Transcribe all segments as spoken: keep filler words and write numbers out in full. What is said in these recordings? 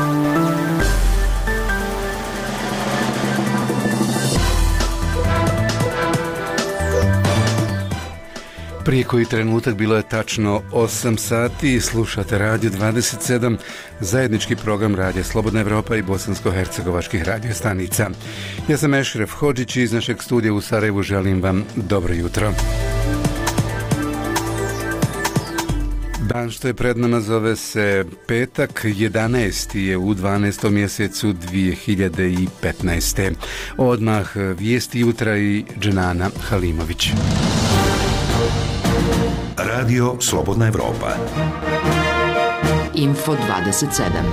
Prije koji trenutak bilo je tačno osam sati i slušate Radio dvadeset sedam, zajednički program Radija Slobodna Evropa i bosansko-hercegovačkih radio stanica. Ja sam Ešref Hodžić i iz našeg studija u Sarajevu želim vam dobro jutro. Dan što je pred nama zove se petak, jedanaesti je u dvanaestom mjesecu dvije hiljade petnaeste. Odmah vijesti jutra i Dženana Halimović. Radio Slobodna Evropa. Info dvadeset sedam.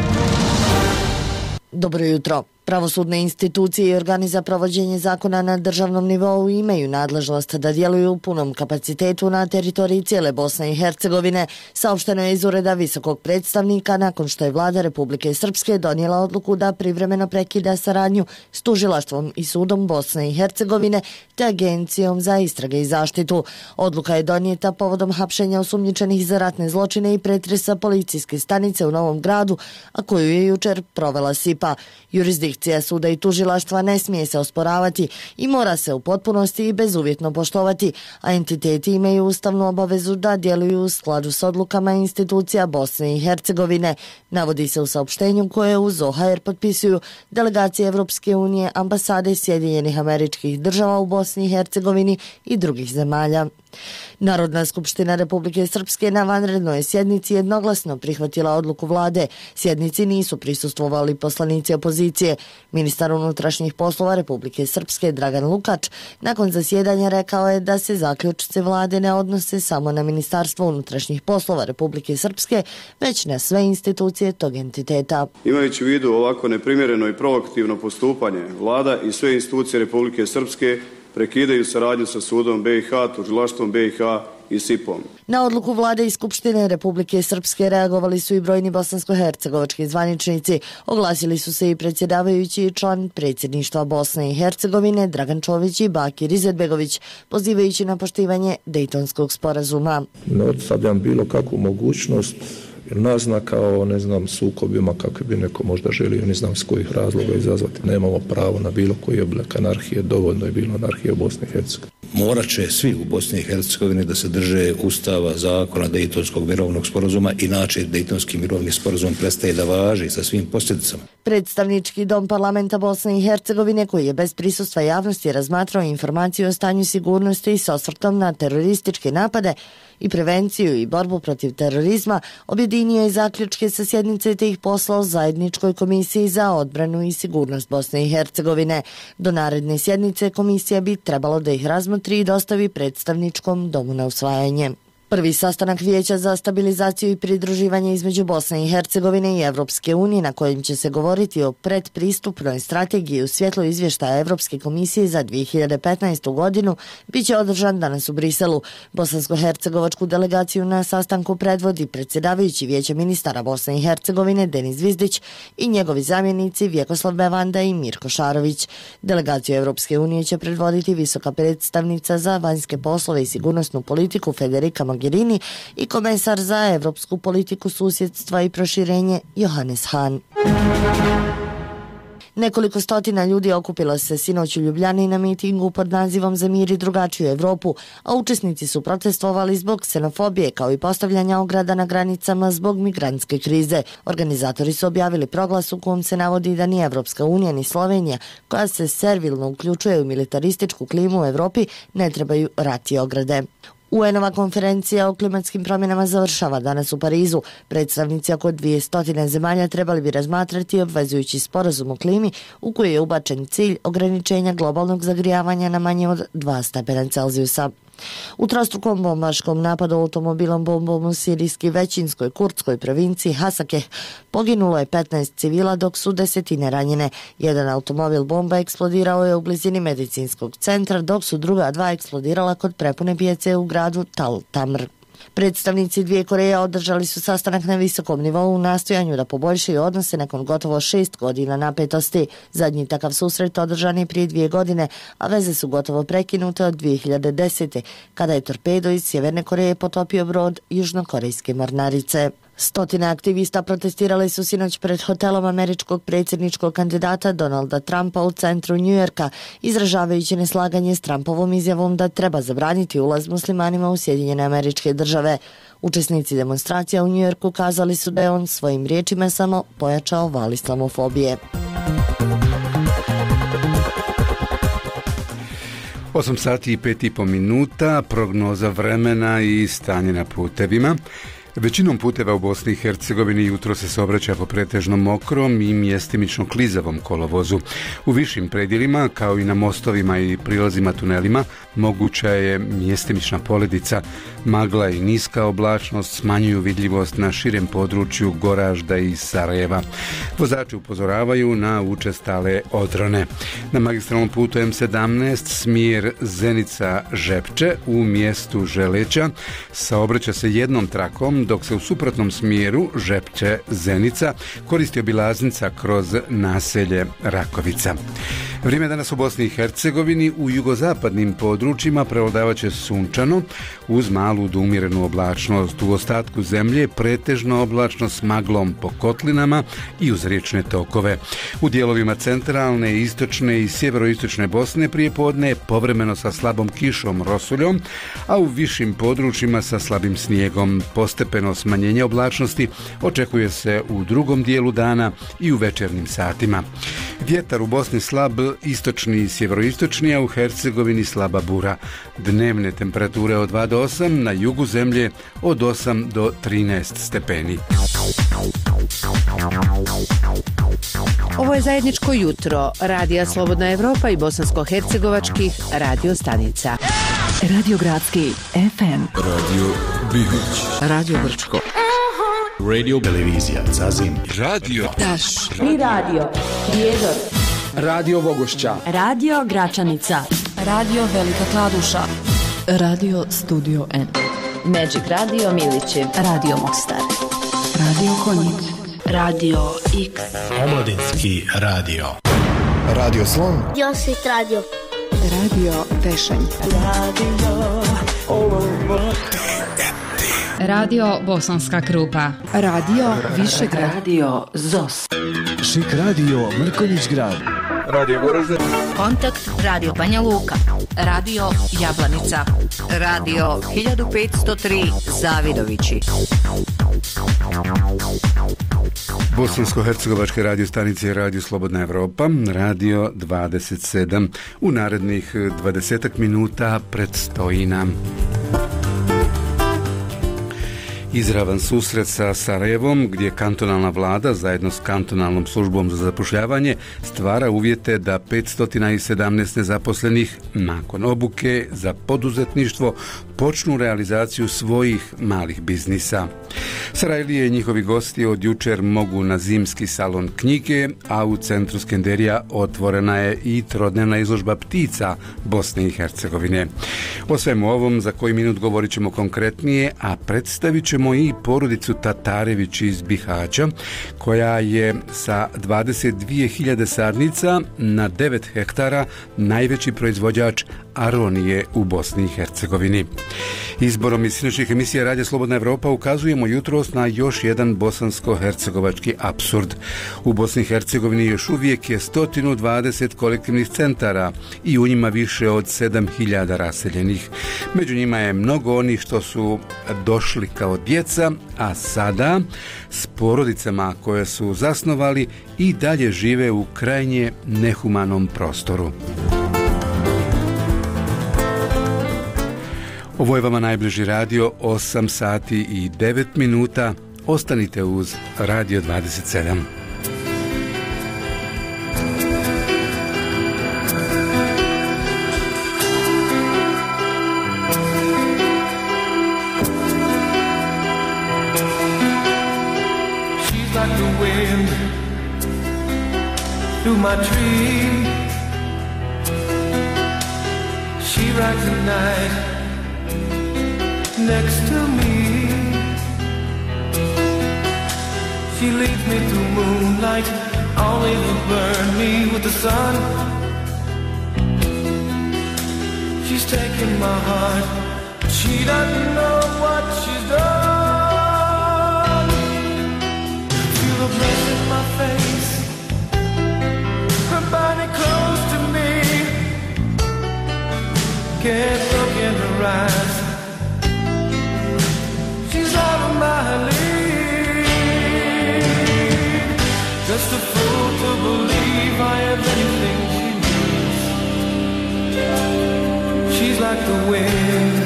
Dobro jutro. Pravosudne institucije i organi za provođenje zakona na državnom nivou imaju nadležnost da djeluju u punom kapacitetu na teritoriji cijele Bosne i Hercegovine, saopšteno je iz ureda visokog predstavnika nakon što je vlada Republike Srpske donijela odluku da privremeno prekida saradnju s tužilaštvom i sudom Bosne i Hercegovine te Agencijom za istrage i zaštitu. Odluka je donijeta povodom hapšenja osumnjičenih za ratne zločine i pretresa policijske stanice u Novom Gradu, a koju je jučer provela S I P A. Jurisdikcija suda i tužilaštva ne smije se osporavati i mora se u potpunosti i bezuvjetno poštovati, a entiteti imaju ustavnu obavezu da djeluju u skladu s odlukama institucija Bosne i Hercegovine, navodi se u saopštenju koje uz O H R potpisuju delegacije Evropske unije, ambasade Sjedinjenih Američkih Država u Bosni i Hercegovini i drugih zemalja. Narodna skupština Republike Srpske na vanrednoj sjednici jednoglasno prihvatila odluku vlade. Sjednici nisu prisustvovali poslanici opozicije. Ministar unutrašnjih poslova Republike Srpske Dragan Lukač nakon zasjedanja rekao je da se zaključci vlade ne odnose samo na Ministarstvo unutrašnjih poslova Republike Srpske, već na sve institucije tog entiteta. Imajući u vidu ovako neprimjereno i provokativno postupanje, vlada i sve institucije Republike Srpske prekidaju saradnju sa sudom B i H, tužilaštvom B i H i S I P-om. Na odluku vlade i Skupštine Republike Srpske reagovali su i brojni bosansko-hercegovački zvaničnici. Oglasili su se i predsjedavajući i član predsjedništva Bosne i Hercegovine Dragan Čović i Bakir Izetbegović, pozivajući na poštivanje Dejtonskog sporazuma. Ne odstavljam bilo kakvu mogućnost naznaka o, ne znam, sukobima kakve bi neko možda želio, ne znam s kojih razloga izazvati. Nemamo pravo na bilo koji oblik anarhije, dovoljno je bilo anarhije u Bosni i Hercegovini. Morat će svi u Bosni i Hercegovini da se drže Ustava, zakona, Dejtonskog mirovnog sporazuma, inače Dejtonski mirovni sporazum prestaje da važi sa svim posljedicama. Predstavnički dom parlamenta Bosne i Hercegovine, koji je bez prisustva javnosti razmatrao informaciju o stanju sigurnosti i s osvrtom na terorističke napade i prevenciju i borbu protiv terorizma, objedinio je zaključke sa sjednice te ih poslao zajedničkoj komisiji za odbranu i sigurnost Bosne i Hercegovine. Do naredne sjednice komisija bi trebalo da ih razmotri i dostavi predstavničkom domu na usvajanje. Prvi sastanak Vijeća za stabilizaciju i pridruživanje između Bosne i Hercegovine i Evropske unije, na kojem će se govoriti o predpristupnoj strategiji u svjetlu izvještaja Evropske komisije za dvije hiljade petnaestu. godinu, bit će održan danas u Briselu. Bosansko-hercegovačku delegaciju na sastanku predvodi predsjedavajući Vijeća ministara Bosne i Hercegovine Denis Zvizdić i njegovi zamjenici Vjekoslav Bevanda i Mirko Šarović. Delegaciju Evropske unije će predvoditi visoka predstavnica za vanjske poslove i sigurnosnu politiku Federica Mogherini i komesar za evropsku politiku susjedstva i proširenje Johannes Hahn. Nekoliko stotina ljudi okupilo se sinoć u Ljubljani na mitingu pod nazivom Za mir i drugačiju Evropu, a učesnici su protestovali zbog ksenofobije kao i postavljanja ograda na granicama zbog migrantske krize. Organizatori su objavili proglas u kojem se navodi da ni Evropska unija ni Slovenija, koja se servilno uključuje u militarističku klimu u Evropi, ne trebaju rat i ograde. U en-ova konferencija o klimatskim promjenama završava danas u Parizu. Predstavnici oko dvjesto zemalja trebali bi razmatrati obvezujući sporazum o klimi u koji je ubačen cilj ograničenja globalnog zagrijavanja na manje od dva stepena Celzijusa. U trostrukom bombaškom napadu automobilom bombom u sirijski većinskoj kurdskoj provinciji Hasakeh poginulo je petnaest civila dok su desetine ranjene. Jedan automobil bomba eksplodirao je u blizini medicinskog centra dok su druga dva eksplodirala kod prepune pijace u gradu Tal Tamr. Predstavnici dvije Koreje održali su sastanak na visokom nivou u nastojanju da poboljšaju odnose nakon gotovo šest godina napetosti. Zadnji takav susret održan je prije dvije godine, a veze su gotovo prekinute od dvije hiljade desete. kada je torpedo iz Sjeverne Koreje potopio brod južnokorejske mornarice. Stotine aktivista protestirali su sinoć pred hotelom američkog predsjedničkog kandidata Donalda Trumpa u centru Njujorka, izražavajući neslaganje s Trumpovom izjavom da treba zabraniti ulaz muslimanima u Sjedinjene Američke Države. Učesnici demonstracija u Njujorku kazali su da je on svojim riječima samo pojačao val islamofobije. osam sati i pet i po minuta, prognoza vremena i stanje na putevima. Većinom puteva u Bosni i Hercegovini jutro se saobraća po pretežno mokrom i mjestimično klizavom kolovozu. U višim predjelima, kao i na mostovima i prilazima tunelima, moguća je mjestimična poledica. Magla i niska oblačnost smanjuju vidljivost na širem području Goražda i Sarajeva. Vozači upozoravaju na učestale odrone. Na magistralnom putu em sedamnaest smjer Zenica-Žepče u mjestu Želeća saobraća se jednom trakom, dok se u suprotnom smjeru Žepče-Zenica koristi obilaznica kroz naselje Rakovica. Vrijeme danas u Bosni i Hercegovini u jugozapadnim područjima prevladavat će sunčano uz malu do umjerenu oblačnost. U ostatku zemlje pretežno oblačno s maglom po kotlinama i uz riječne tokove. U dijelovima centralne, istočne i sjeveroistočne Bosne prijepodne povremeno sa slabom kišom, rosuljom, a u višim područjima sa slabim snijegom. Postepeno smanjenje oblačnosti očekuje se u drugom dijelu dana i u večernjim satima. Vjetar u Bosni slab, istočni i sjeveroistočni, a u Hercegovini slaba bura. Dnevne temperature od dva do osam, na jugu zemlje od osam do trinaest stepeni. Ovo je zajedničko jutro Radija Slobodna Evropa i bosansko-hercegovačkih radio stanica. Radio Gradski ef em, Radio Bihoć, Radio Brčko, Radio Televizija Zazim, Radio Taš i Radio Prijedor, Radio Vogošća, Radio Gračanica, Radio Velika Kladuša, Radio Studio N, Magic Radio Milići, Radio Mostar, Radio Konjic, Radio X, Omladinski radio, Radio Slon, Josit Radio, Radio Tešanj, Radio Radio Bosanska Krupa, Radio Višegrad, Radio Zos, Šik Radio Mrkonjić Grad, Radio Goražde, Kontakt Radio Banja Luka, Radio Jablanica, Radio hiljadu petsto tri Zavidovići. Bosansko-hercegovačke radio stanice Radio Slobodna Evropa, Radio dvadeset sedam. U narednih dvadesetak minuta predstoji nam izravan susret sa Sarajevom, gdje kantonalna vlada zajedno s kantonalnom službom za zapošljavanje stvara uvjete da petsto sedamnaest nezaposlenih nakon obuke za poduzetništvo počnu realizaciju svojih malih biznisa. Sarajlije i njihovi gosti od jučer mogu na zimski salon knjige, a u centru Skenderija otvorena je i trodnevna izložba ptica Bosne i Hercegovine. O svemu ovom za koji minut govorit ćemo konkretnije, a predstavit ćemo i porodicu Tatarević iz Bihaća, koja je sa dvadeset dvije hiljade sadnica na devet hektara najveći proizvođač aronije u Bosni i Hercegovini. Izborom iz sinoćnih emisija Radija Slobodna Evropa ukazujemo jutros na još jedan bosansko-hercegovački apsurd. U Bosni i Hercegovini još uvijek je sto dvadeset kolektivnih centara i u njima više od sedam hiljada raseljenih. Među njima je mnogo onih što su došli kao djeca, a sada s porodicama koje su zasnovali i dalje žive u krajnje nehumanom prostoru. Ovo je vama najbliži radio, osam sati i devet minuta. Ostanite uz Radio dvadeset sedam. She's like the wind through my tree. She rides the night next to me. She leads me through moonlight, only to burn me with the sun. She's taken my heart, she doesn't know what she's done. eyes. She's out of my league. Just a fool to believe I have anything she needs. She's like the wind.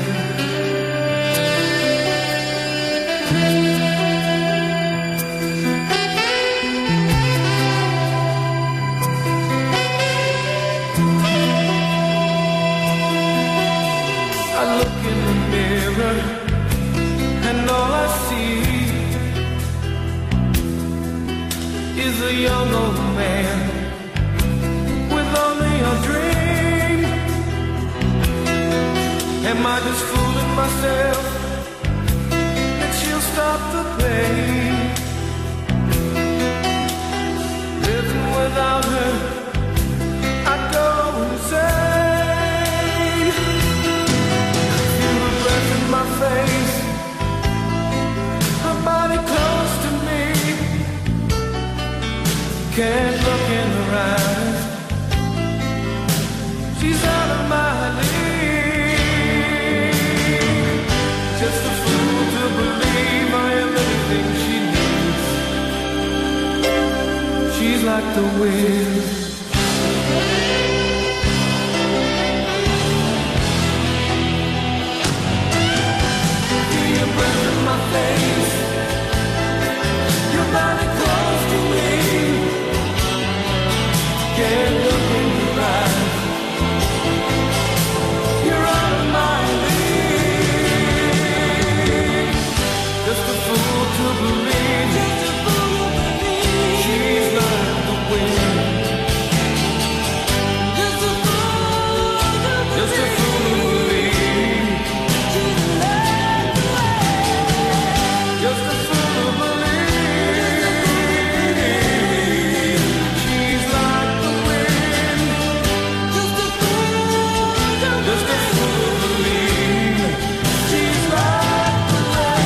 I look in the mirror and all I see is a young old man with only a dream. Am I just fooling myself that she'll stop the pain? Living without her, I'd go insane. Feel the breath in my face, her body close to me. Can't look in her eyes. She's out of my league. Just a fool to believe I am everything she needs. She's like the wind. Feel your breath in my face, your body close to me. Can't look in your eyes. You're out of my league. Just a fool to believe. Just a fool to believe. She's like the wind. Just a fool to believe. Just a fool to believe. She's like the wind. Just a fool to believe. She's like the wind. Just a fool to Just a fool to believe. She's like the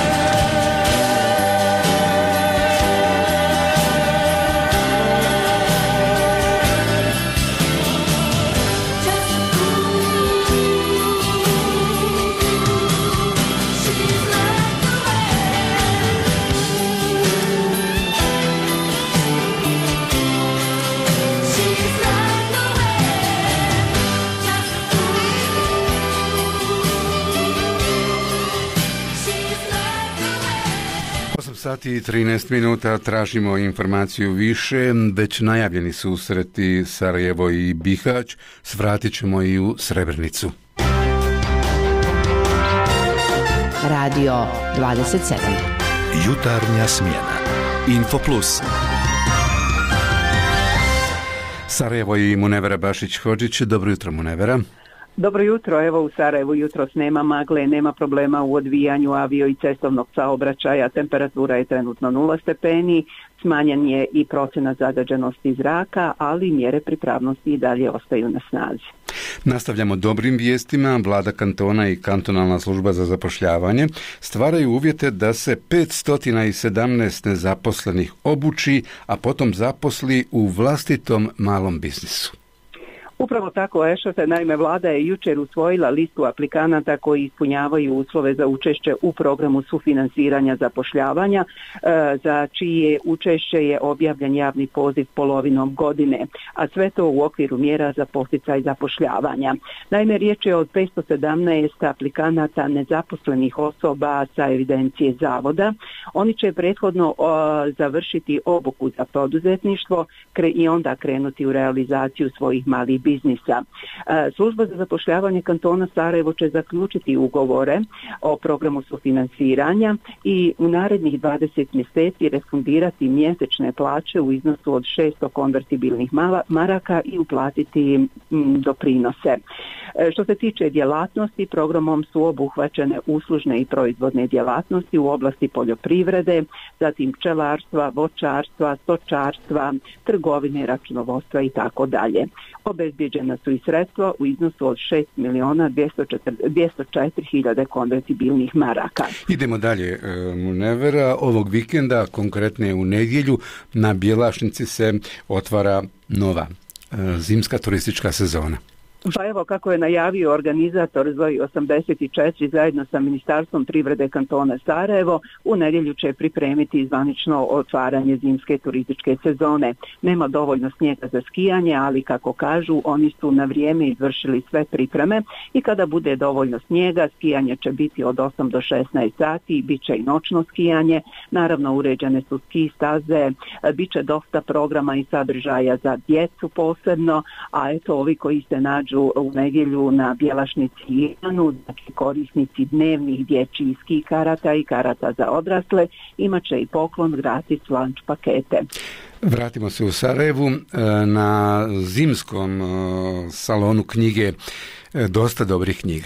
osam sati i trinaest minuta, tražimo informaciju više, već najavljeni susreti Sarajevo i Bihać, svratit ćemo i u Srebrenicu. Radio dvadeset sedam. Jutarnja smjena. Info Plus. Sarajevo i Munevera Bašić-Hodžić, dobro jutro Munevera. Dobro jutro, evo u Sarajevu jutros nema magle, nema problema u odvijanju avio i cestovnog saobraćaja, temperatura je trenutno nula stepeni, smanjen je i procenat zagađenosti zraka, ali mjere pripravnosti i dalje ostaju na snazi. Nastavljamo dobrim vijestima. Vlada kantona i kantonalna služba za zapošljavanje stvaraju uvjete da se petsto sedamnaest nezaposlenih obuči, a potom zaposli u vlastitom malom biznisu. Upravo tako, Ešote, naime vlada je jučer usvojila listu aplikanata koji ispunjavaju uslove za učešće u programu sufinansiranja zapošljavanja, za čije učešće je objavljen javni poziv polovinom godine, a sve to u okviru mjera za poticaj zapošljavanja. Naime, riječ je od petsto sedamnaest aplikanata nezaposlenih osoba sa evidencije zavoda. Oni će prethodno završiti obuku za poduzetništvo i onda krenuti u realizaciju svojih malih biznisa. Služba za zapošljavanje kantona Sarajevo će zaključiti ugovore o programu sufinansiranja i u narednih dvadeset mjeseci refundirati mjesečne plaće u iznosu od šesto konvertibilnih maraka i uplatiti doprinose. Što se tiče djelatnosti, programom su obuhvaćene uslužne i proizvodne djelatnosti u oblasti poljoprivrede, zatim pčelarstva, voćarstva, stočarstva, trgovine, računovodstva i tako dalje. Obezbjeđena su i sredstva u iznosu od šest milijuna dvjesto četiri hiljade konvertibilnih maraka. Idemo dalje, Munevera. Ovog vikenda, konkretne u nedjelju, na Bjelašnici se otvara nova zimska turistička sezona. Pa evo kako je najavio organizator Zoi osamdeset četiri zajedno sa Ministarstvom privrede kantona Sarajevo, u nedjelju će pripremiti zvanično otvaranje zimske turističke sezone. Nema dovoljno snijega za skijanje, ali kako kažu, oni su na vrijeme izvršili sve pripreme i kada bude dovoljno snijega, skijanje će biti od osam do šesnaest sati, bit će i noćno skijanje, naravno uređene su ski staze, bit će dosta programa i sadržaja za djecu posebno, a eto ovi koji se nađu u nedjelju na Bjelašnici i Ivanu, znači korisnici dnevnih dječjih ski karata i karata za odrasle, imat će i poklon gratis lunch pakete. Vratimo se u Sarajevu. Na zimskom salonu knjige dosta dobrih knjiga.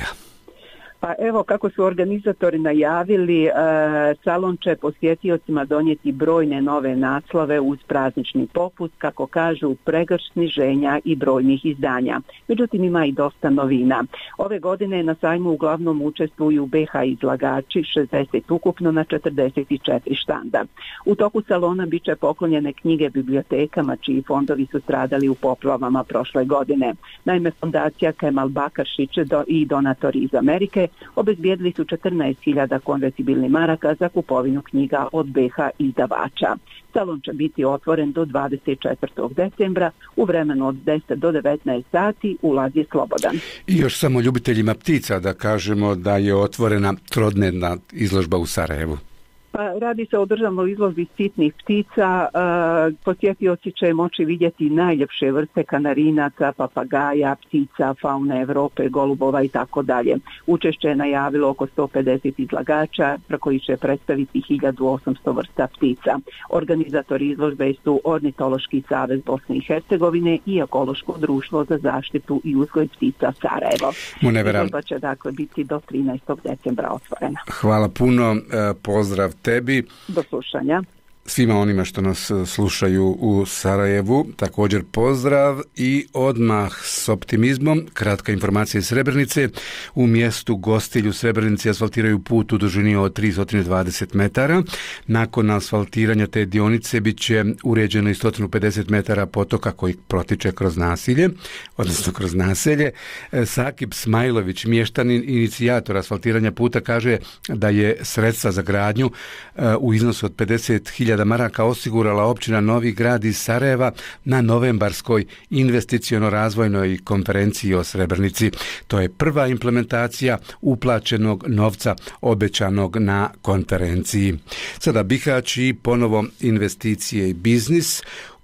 Pa evo kako su organizatori najavili, e, salon će posjetiocima donijeti brojne nove naslove uz praznični popust, kako kažu, pregršt sniženja i brojnih izdanja. Međutim, ima i dosta novina. Ove godine na sajmu uglavnom učestvuju be ha izlagači, šezdeset ukupno na četrdeset četiri štanda. U toku salona bit će poklonjene knjige bibliotekama čiji fondovi su stradali u poplavama prošle godine. Naime, fondacija Kemal Bakaršić i donatori iz Amerike obezbijedili su četrnaest hiljada konvertibilnih maraka za kupovinu knjiga od be ha izdavača. Salon će biti otvoren do dvadeset četvrtog decembra u vremenu od deset do devetnaest sati, ulaz je slobodan. I još samo ljubiteljima ptica da kažemo da je otvorena trodnevna izložba u Sarajevu. Pa radi se o državnoj izložbi sitnih ptica. E, posjetioci će moći vidjeti najljepše vrste kanarinaca, papagaja, ptica, faune Europe, golubova i tako dalje. Učešće je najavilo oko sto pedeset izlagača koji će predstaviti hiljadu osamsto vrsta ptica. Organizatori izložbe su Ornitološki savez Bosne i Hercegovine i Ekološko društvo za zaštitu i uzgoj ptica Sarajevo. Izložba će dakle biti do trinaestog decembra otvorena. Hvala puno, pozdrav tebi. Do slušanja. Svima onima što nas slušaju u Sarajevu, također pozdrav i odmah s optimizmom. Kratka informacija iz Srebrenice. U mjestu Gostilju Srebrenici asfaltiraju put u dužini od tristo dvadeset metara. Nakon asfaltiranja te dionice bit će uređeno i sto pedeset metara potoka koji protiče kroz nasilje, odnosno kroz naselje. Sakib Smajlović, mještanin, inicijator asfaltiranja puta, kaže da je sredstva za gradnju u iznosu od pedeset hiljada maraka osigurala općina Novi Grad iz Sarajeva na novembarskoj investiciono-razvojnoj konferenciji o Srebrenici. To je prva implementacija uplaćenog novca obećanog na konferenciji. Sada Bihać i ponovo investicije i biznis.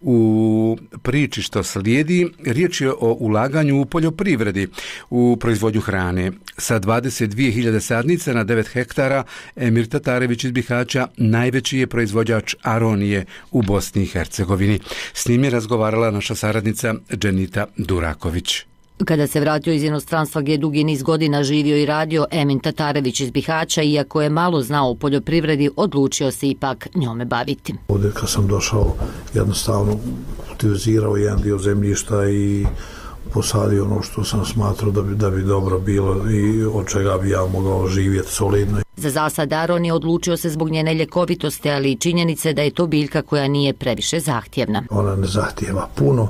U priči što slijedi, riječ je o ulaganju u poljoprivredi, u proizvodnju hrane. Sa dvadeset dvije hiljade sadnica na devet hektara, Emir Tatarević iz Bihaća najveći je proizvođač aronije u Bosni i Hercegovini. S njim je razgovarala naša saradnica Dženita Duraković. Kada se vratio iz inostranstva gdje je dugi niz godina živio i radio, Emin Tatarević iz Bihaća, iako je malo znao u poljoprivredi, odlučio se ipak njome baviti. Ovdje kad sam došao, jednostavno kultivizirao jedan dio zemljišta i posadio ono što sam smatrao da bi, da bi dobro bilo i od čega bi ja mogao živjeti solidno. Za zasad aron je odlučio se zbog njene ljekovitosti, ali i činjenice da je to biljka koja nije previše zahtjevna. Ona ne zahtjeva puno,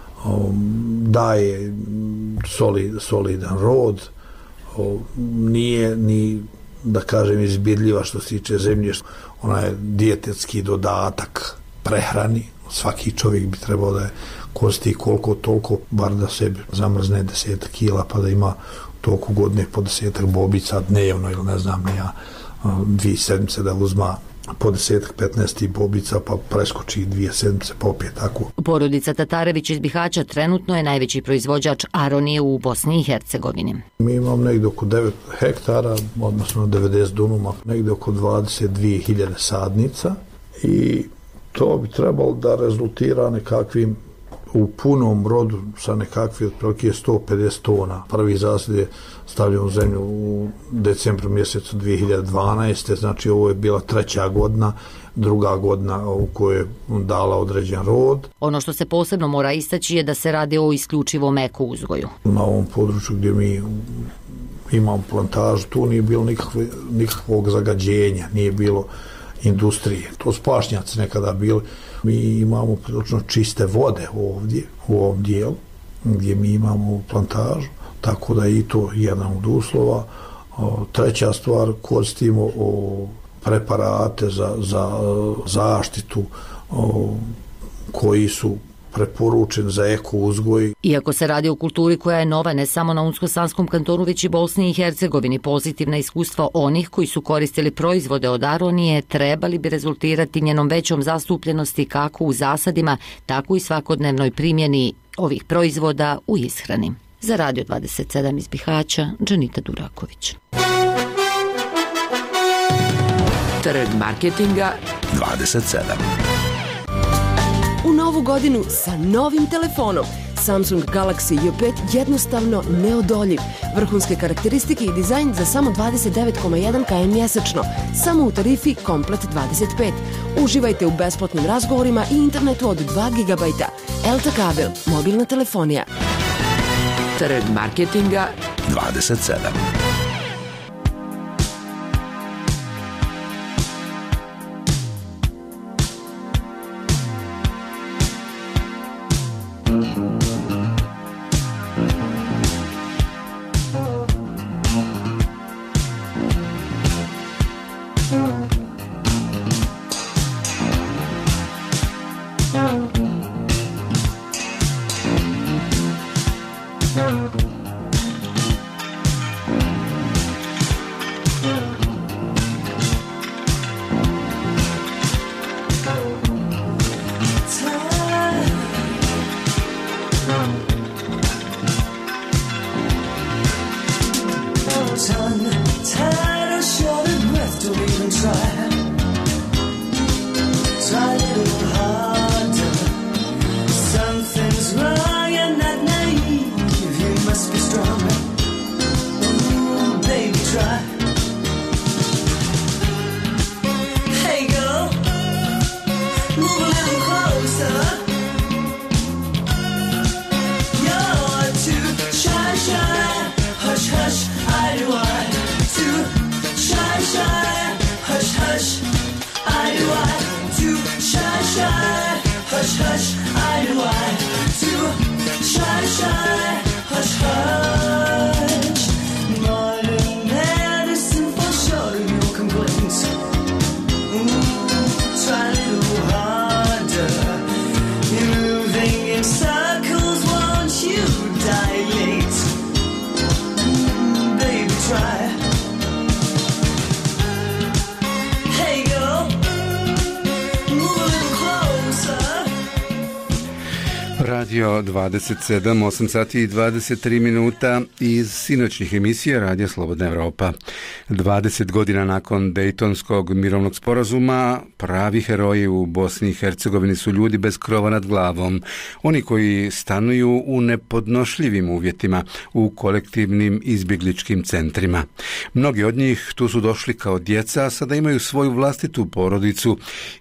daje soli, solidan rod, nije ni, da kažem, izbjedljiva što se tiče zemljišta. Ona je dijetetski dodatak prehrani. Svaki čovjek bi trebao da je koristi koliko toliko, bar da se zamrzne desetak kila pa da ima toliko godine po desetak bobica dnevno ili ne znam ja, dvije sedmice da uzma po desetak, petnaest bobica pa preskoči dvije sedmice popije tako. Porodica Tatarević iz Bihaća trenutno je najveći proizvođač aronije u Bosni i Hercegovini. Mi imamo negdje oko devet hektara, odnosno devedeset dunuma, negdje oko dvadeset dvije hiljade sadnica i to bi trebalo da rezultira nekakvim u punom rodu sa nekakvi otprilike sto pedeset tona. Prvi zasad je stavljen u zemlju u decembru mjesecu dvije hiljade dvanaeste. Znači ovo je bila treća godina, druga godina u kojoj je dala određen rod. Ono što se posebno mora istaći je da se radi o isključivom eko uzgoju. Na ovom području gdje mi imamo plantažu, tu nije bilo nikakve, nikakvog zagađenja, nije bilo industrije. To su pašnjaci nekada bili. Mi imamo prilično čiste vode ovdje, u ovom dijelu gdje mi imamo plantažu, tako da je i to jedan od uslova. Treća stvar, koristimo preparate za, za zaštitu koji su preporučen za eko uzgoj. Iako se radi o kulturi koja je nova ne samo na Unsko-Sanskom kantonu, već i Bosni i Hercegovini, pozitivna iskustva onih koji su koristili proizvode od aronije trebali bi rezultirati njenom većom zastupljenosti kako u zasadima, tako i svakodnevnoj primjeni ovih proizvoda u ishrani. Za Radio dvadeset sedam iz Bihaća, Džanita Duraković. Trg marketinga dvadeset sedam. U novu godinu sa novim telefonom. Samsung Galaxy J pet jednostavno neodoljiv. Vrhunske karakteristike i dizajn za samo dvadeset devet zarez jedan kilometara mjesečno. Samo u tarifi Komplet dvadeset pet. Uživajte u besplatnim razgovorima i internetu od dva gigabajta. Elta kabel, mobilna telefonija. Trg marketinga dvadeset sedam. Radio dvadeset sedam, osam sati i dvadeset tri minuta iz sinoćnih emisija Radio Slobodna Evropa. dvadeset godina nakon Dejtonskog mirovnog sporazuma, pravi heroji u Bosni i Hercegovini su ljudi bez krova nad glavom. Oni koji stanuju u nepodnošljivim uvjetima, u kolektivnim izbjegličkim centrima. Mnogi od njih tu su došli kao djeca, a sada imaju svoju vlastitu porodicu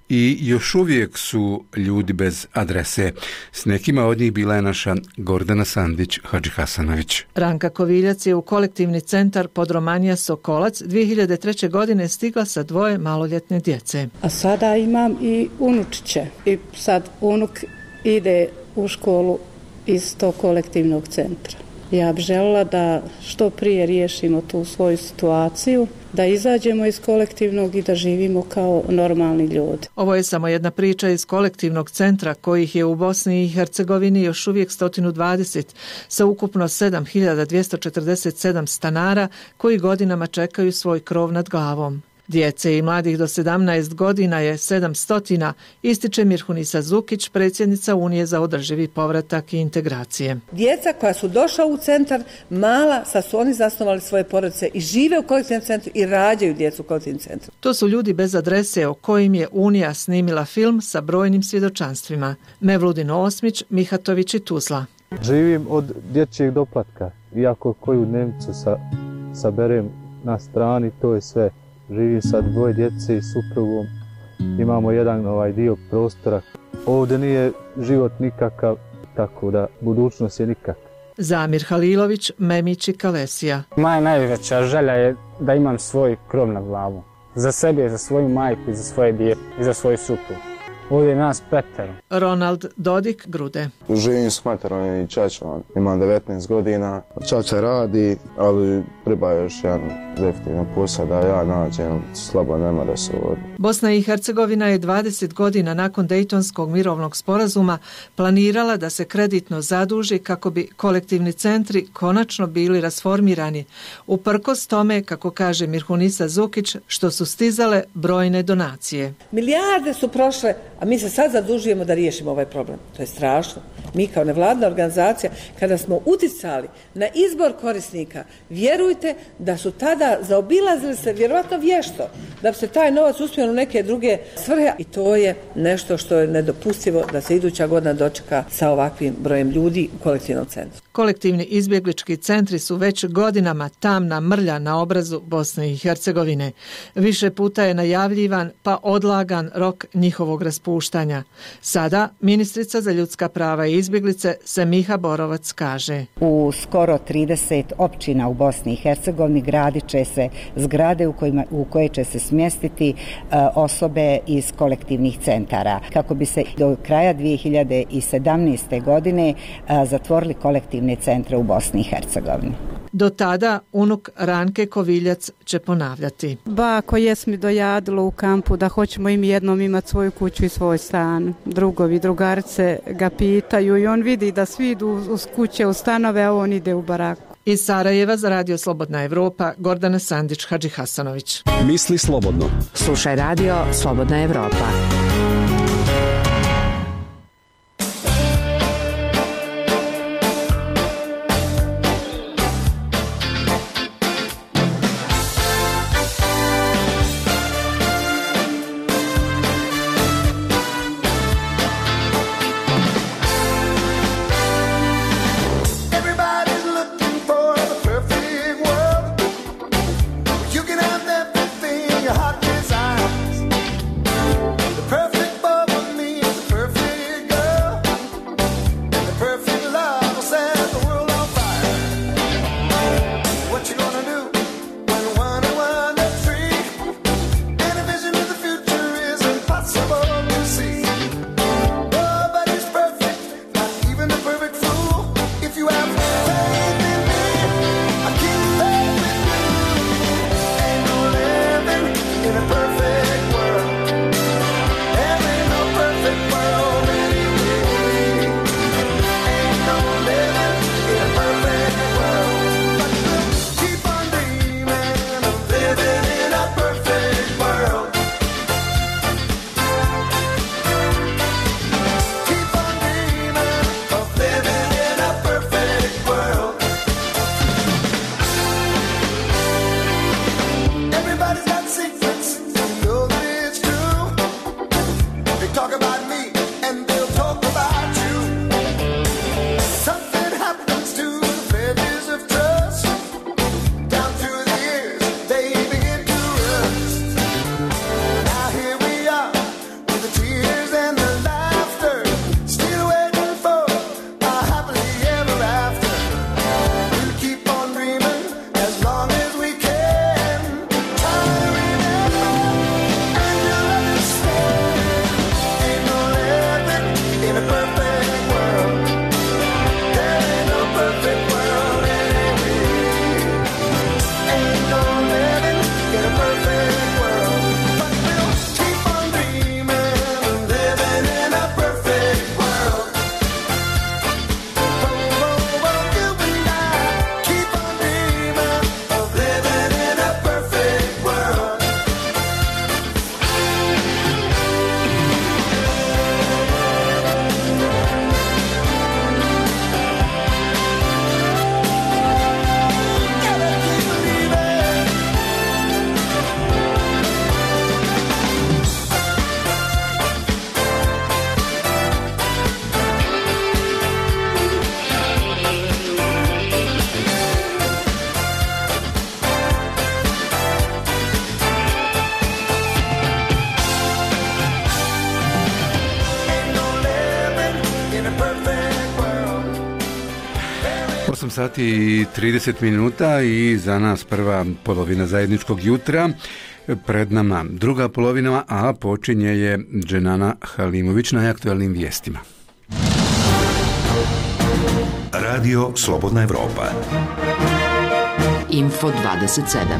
i još uvijek su ljudi bez adrese. S nekima od njih bila je naša Gordana Sandić Hadžihasanović. Ranka Koviljac je u kolektivni centar Podromanija Sokolac dvije hiljade treće. godine stigla sa dvoje maloljetne djece. A sada imam i unučiće i sad unuk ide u školu iz tog kolektivnog centra. Ja bih željela da što prije riješimo tu svoju situaciju, da izađemo iz kolektivnog i da živimo kao normalni ljudi. Ovo je samo jedna priča iz kolektivnog centra kojih je u Bosni i Hercegovini još uvijek sto dvadeset sa ukupno sedam hiljada dvjesto četrdeset sedam stanara koji godinama čekaju svoj krov nad glavom. Djece i mladih do sedamnaest godina je sedamsto, ističe Mirhunisa Zukić, predsjednica Unije za održivi povratak i integracije. Djeca koja su došla u centar, mala, sad su oni zasnovali svoje porodice i žive u kolektivnom centru i rađaju djecu u kolektivnom centru. To su ljudi bez adrese o kojim je Unija snimila film sa brojnim svjedočanstvima. Mevludin Osmić, Mihatović i Tuzla. Živim od dječjeg doplatka, iako koju dnevnicu sa, saberem na strani, to je sve. Živim sa dvoje djece i suprugom, imamo jedan ovaj dio prostora. Ovdje nije život nikakav, tako da budućnost je nikak. Zamir Halilović, Memić i Kalesija. Moja najveća želja je da imam svoj krov nad glavom. Za sebe, za svoju majku i za svoje dijete i za svoju suprugu. Ovdje je nas petero. Ronald Dodik, Grude. Živim s materom i čačom, imam devetnaest godina. Čača radi, ali treba još jedan definitivno posao da ja nađem, slabo ne mora se vodi. Bosna i Hercegovina je dvadeset godina nakon Dejtonskog mirovnog sporazuma planirala da se kreditno zaduži kako bi kolektivni centri konačno bili rasformirani, uprkos tome, kako kaže Mirhunisa Zukić, što su stizale brojne donacije. Milijarde su prošle, a mi se sad zadužujemo da riješimo ovaj problem. To je strašno. Mi kao nevladna organizacija, kada smo uticali na izbor korisnika, vjerujte da su tada zaobilazili se vjerovatno vješto, da bi se taj novac uspio u neke druge svrhe i to je nešto što je nedopustivo da se iduća godina dočeka sa ovakvim brojem ljudi u kolektivnom centru. Kolektivni izbjeglički centri su već godinama tamna mrlja na obrazu Bosne i Hercegovine. Više puta je najavljivan pa odlagan rok njihovog raspuštanja. Sada ministrica za ljudska prava i izbjeglice Semiha Borovac kaže: u skoro trideset općina u Bosni i Hercegovini gradit će se zgrade u, kojima, u koje će se smjestiti uh, osobe iz kolektivnih centara kako bi se do kraja dvije hiljade sedamnaeste. godine uh, zatvorili kolektivne centre u Bosni i Hercegovini. Do tada unuk Ranke Koviljac će ponavljati: bako jes mi dojadilo u kampu da hoćemo im jednom imati svoju kuću i svoj stan. Drugovi, drugarice ga pitaju i on vidi da svi idu uz kuće, u stanove, a on ide u baraku. Iz Sarajeva za Radio Slobodna Evropa, Gordana Sandić Hadžihasanović. Misli slobodno. Slušaj Radio Slobodna Evropa. osam sati i trideset minuta i za nas prva polovina zajedničkog jutra. pred nama druga polovina, a počinje je Dženana Halimović na aktualnim vijestima. Radio Slobodna Evropa. Info dvadeset sedam.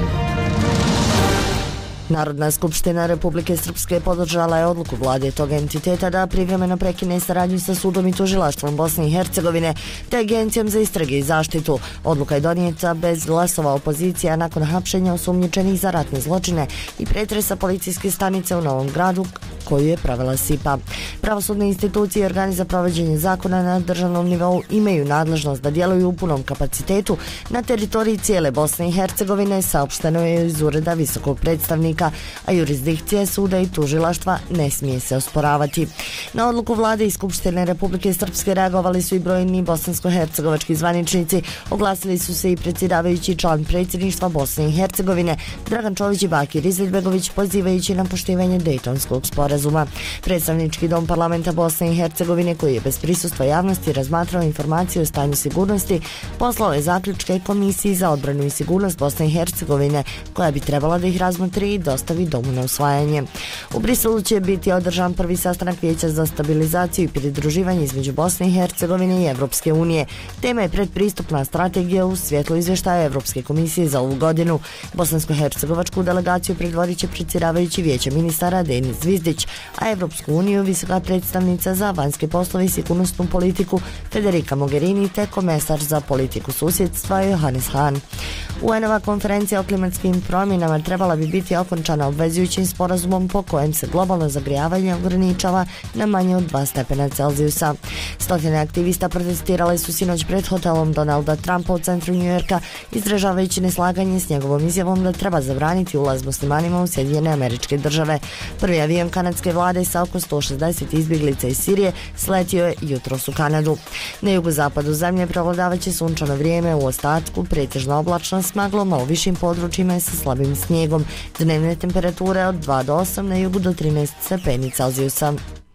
Narodna skupština Republike Srpske podržala je odluku vlade tog entiteta da privremeno prekine saradnju sa sudom i tužilaštvom Bosne i Hercegovine te agencijom za istrage i zaštitu. Odluka je donijeta bez glasova opozicija nakon hapšenja osumnjičenih za ratne zločine i pretresa policijske stanice u Novom Gradu koju je pravila S I P A. Pravosudne institucije i organi za provođenje zakona na državnom nivou imaju nadležnost da djeluju u punom kapacitetu na teritoriji cijele Bosne i Hercegovine, saopšteno je iz ureda visokog predstavnika, a jurisdikcije suda i tužilaštva ne smije se osporavati. Na odluku vlade i Skupštine Republike Srpske reagovali su i brojni bosansko-hercegovački zvaničnici, oglasili su se i predsjedavajući član predsjedništva Bosne i Hercegovine Dragan Čović i Bakir Izetbegović, pozivajući na poštivanje Dejtonskog sporazuma. Predstavnički dom parlamenta Bosne i Hercegovine, koji je bez prisustva javnosti razmatrao informacije o stanju sigurnosti, poslao je zaključke Komisiji za odbranu i sigurnost Bosne i Hercegovine, koja bi trebala da ih razmotri i dostavi domu na usvajanje. U Briselu će biti održan prvi sastanak Vijeća za stabilizaciju i pridruživanje između Bosne i Hercegovine i Evropske unije. Tema je predpristupna strategija u svjetlu izvještaja Evropske komisije za ovu godinu. Bosansko-hercegovačku delegaciju predvodit će predsjedavajući Vijeća ministara Denis Zvizdić, a Evropsku uniju visoka predstavnica za vanjske poslove i sigurnosnu politiku Federica Mogherini te komesar za politiku susjedstva Johannes Hahn. U en-ova konferencija o klimatskim promjenama trebala bi biti okončana obvezujućim sporazumom po kojem se globalno zagrijavanje ograničava na manje od dva stepena Celzijusa. Stotine aktivista protestirale su sinoć pred hotelom Donalda Trumpa u centru Njujorka, izražavajući neslaganje s njegovom izjavom da treba zabraniti ulaz muslimanima u Sjedinjene Američke Države. Prvi avion kanadske vlade sa oko sto šezdeset izbjeglica iz Sirije sletio je jutros u Kanadu. Na jugozapadu zemlje prevladavaće sunčano vrijeme, u ostatku pretežna oblačna s maglom, a u višim područjima sa slabim snijegom. Dnevne temperature od dva do osam, na jugu do trinaest stepeni Celzijusa.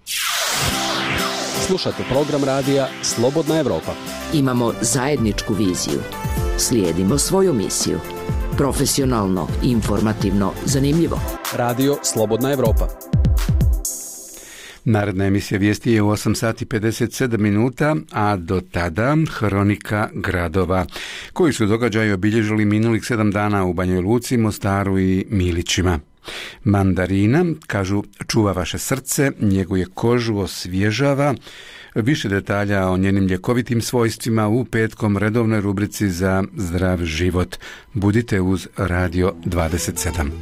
Slušate program radija Slobodna Evropa. Imamo zajedničku viziju. Slijedimo svoju misiju. Profesionalno, informativno, zanimljivo. Radio Slobodna Evropa. Naredna emisija vijesti je u osam sati pedeset sedam minuta, a do tada hronika gradova, koji su događaji obilježili minulih sedam dana u Banjoj Luci, Mostaru i Milićima. Mandarina, kažu, čuva vaše srce, njeguje kožu, osvježava. Više detalja o njenim ljekovitim svojstvima u petkom redovnoj rubrici za zdrav život. Budite uz Radio dvadeset sedam.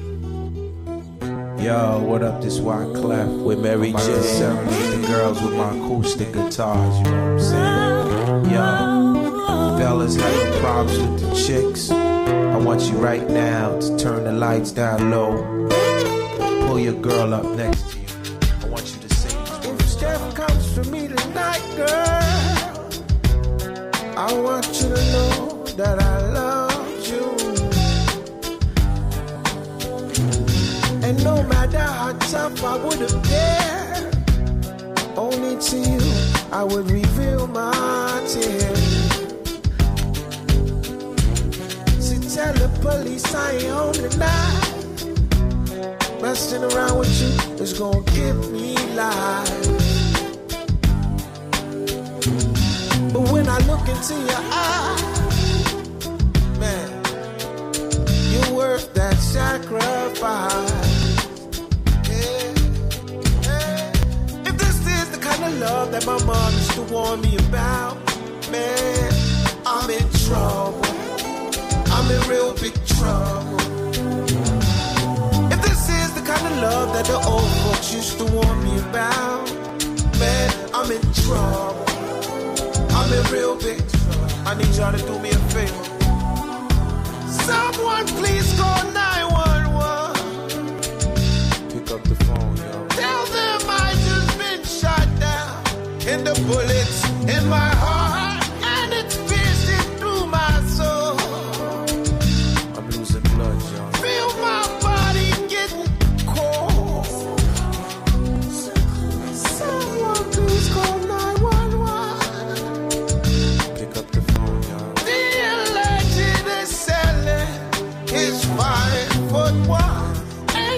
Yo, what up, this Wyclef with Mary J. Serenade the girls with my acoustic guitars, you know what I'm saying? Yo, fellas having problems with the chicks. I want you right now to turn the lights down low. Pull your girl up next to you. I want you to sing these words. If Steph comes for me tonight, girl, I want you to know that I love you. And no matter how tough I would have dared, only to you I would reveal my tears. So tell the police I ain't home tonight. Messing around with you is gonna give me life. But when I look into your eyes, man, you're worth that sacrifice. Love that my mom used to warn me about, man, I'm in trouble. I'm in real big trouble. If this is the kind of love that the old folks used to warn me about, man, I'm in trouble. I'm in real big trouble. I need y'all to do me a favor. Someone please call nine one one. Pick up the phone, yo. Tell them I just been shot down. And the bullets in my heart, and it's piercing through my soul. I'm losing blood, y'all. Feel my body getting cold. Someone please call nine one one. Pick up the phone, y'all. The alleged is selling his five foot one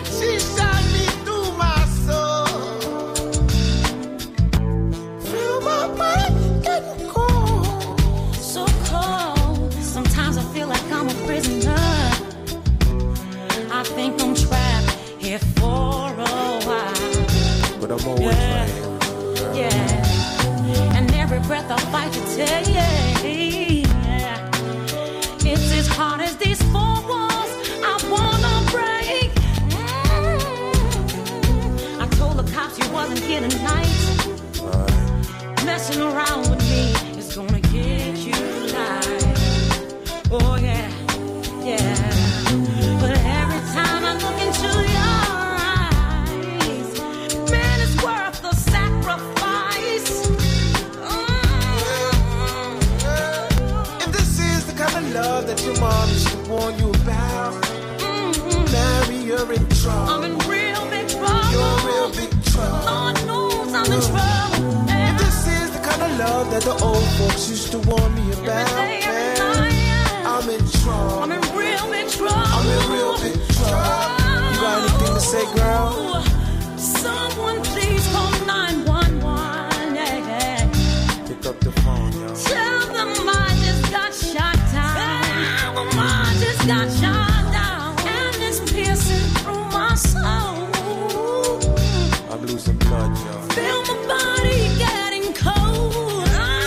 I'm always Yeah. right here. Yeah, and every breath I fight to take, yeah. It's as hard as these four walls I wanna break. Mm. I told the cops you wasn't here tonight. Messing around with me is gonna get you tonight. Oh yeah, yeah. But every time I look into your eyes, man, it's worth the sacrifice. If this is the kind of love that your mom used to warn you about, mm-hmm. Mary, you're in trouble. I'm in real big trouble. You're in real big trouble. Lord knows I'm in trouble. If this is the kind of love that the old folks used to warn me about, man, I'm in trouble. I'm in real big trouble. I'm in real big trouble. You got anything to say, girl? Someone please call nine one one. Yeah. Pick up the phone, yo. Tell them I just got shot down. Tell them I just got shot down. And it's piercing through my soul. I'm losing blood, yo. Feel my body getting cold.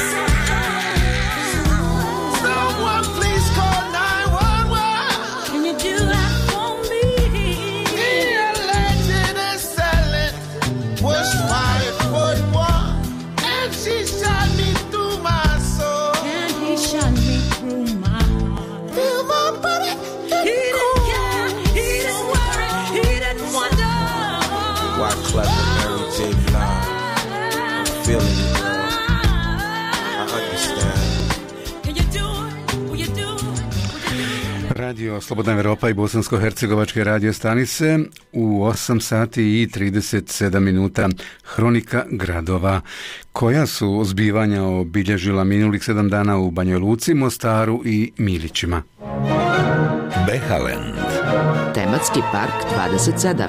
Someone please call nine one one. Can you do that for me? The legend is selling was five foot one, and she shot me through my soul. And he shot me through my heart. Feel my body He didn't care, he didn't worry, he didn't wonder. Why clever Mary J. Blige? I'm feeling it, girl. I understand. Can you do it? Will you do it? Radio Slobodna Evropa i bosansko-hercegovačke radio stanice u osam sati i trideset sedam minuta. Hronika gradova. Koja su zbivanja obilježila minulih sedam dana u Banjoj Luci, Mostaru i Milićima? Behaland. Tematski park dvadeset sedam.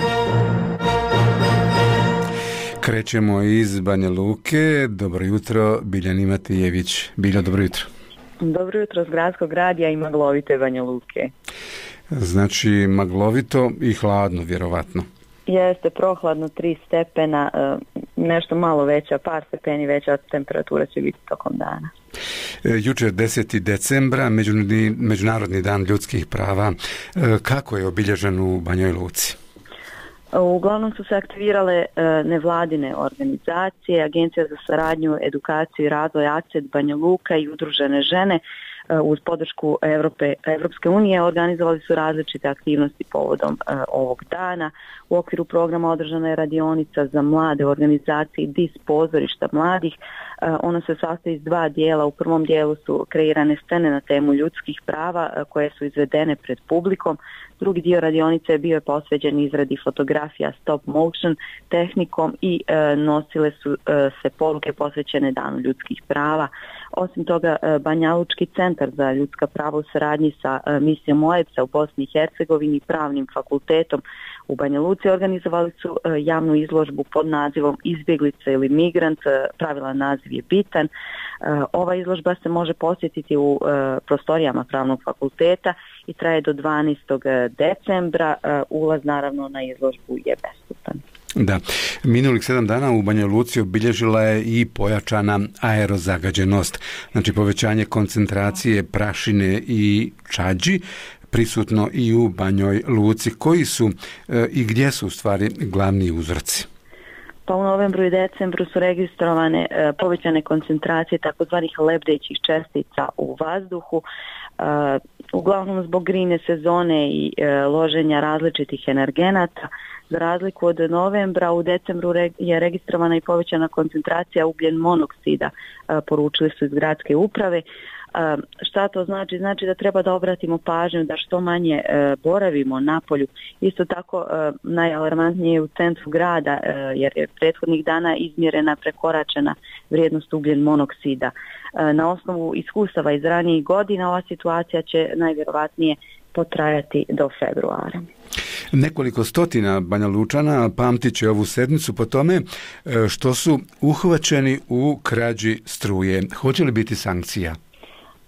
Krećemo iz Banja Luke. Dobro jutro, Biljana Matijević. Bilja, dobro jutro. Dobro jutro s gradskog radija i maglovite Banja Luke. Znači, maglovito i hladno, vjerovatno. Jeste, prohladno, tri stepena, nešto malo veća, par stepeni veća temperatura će biti tokom dana. Jučer deseti decembra, Međunarodni dan ljudskih prava. Kako je obilježen u Banjoj Luci? Uglavnom su se aktivirale nevladine organizacije, Agencija za saradnju, edukaciju i razvoj A C E D Banja Luka i Udružene žene uz podršku Evrope, Evropske unije organizovali su različite aktivnosti povodom ovog dana. U okviru programa održana je radionica za mlade u organizaciji D I S pozorišta mladih. Ona se sastoji iz dva dijela. U prvom dijelu su kreirane scene na temu ljudskih prava koje su izvedene pred publikom. Drugi dio radionice bio je posvećen izradi fotografija stop motion tehnikom i e, nosile su e, se poruke posvećene danu ljudskih prava. Osim toga, e, Banjalučki centar za ljudska prava u saradnji sa e, misijom O E B S-a u Bosni i Hercegovini i pravnim fakultetom u Banja Luci organizovali su e, javnu izložbu pod nazivom Izbjeglica ili migrant, e, pravilan naziv je bitan. E, ova izložba se može posjetiti u e, prostorijama pravnog fakulteta i traje do dvanaestog decembra. Ulaz naravno na izložbu je bestupan. Da, minulih sedam dana u Banjoj Luci obilježila je i pojačana aerozagađenost, znači povećanje koncentracije prašine i čađi prisutno i u Banjoj Luci. Koji su e, i gdje su u stvari glavni uzroci? Pa u novembru i decembru su registrovane e, povećane koncentracije takozvanih lebdećih čestica u vazduhu, e, uglavnom zbog grine sezone i e, loženja različitih energenata. Za razliku od novembra, u decembru re, je registrovana i povećana koncentracija ugljen monoksida, e, poručili su iz gradske uprave. Uh, šta to znači? Znači da treba da obratimo pažnju da što manje uh, boravimo na polju. Isto tako uh, najalarmantnije je u centru grada uh, jer je prethodnih dana izmjerena prekoračena vrijednost ugljen monoksida. Uh, na osnovu iskustava iz ranijih godina ova situacija će najvjerovatnije potrajati do februara. Nekoliko stotina Banja Lučana pamtit će ovu sedmicu po tome što su uhvaćeni u krađi struje. Hoće li biti sankcija?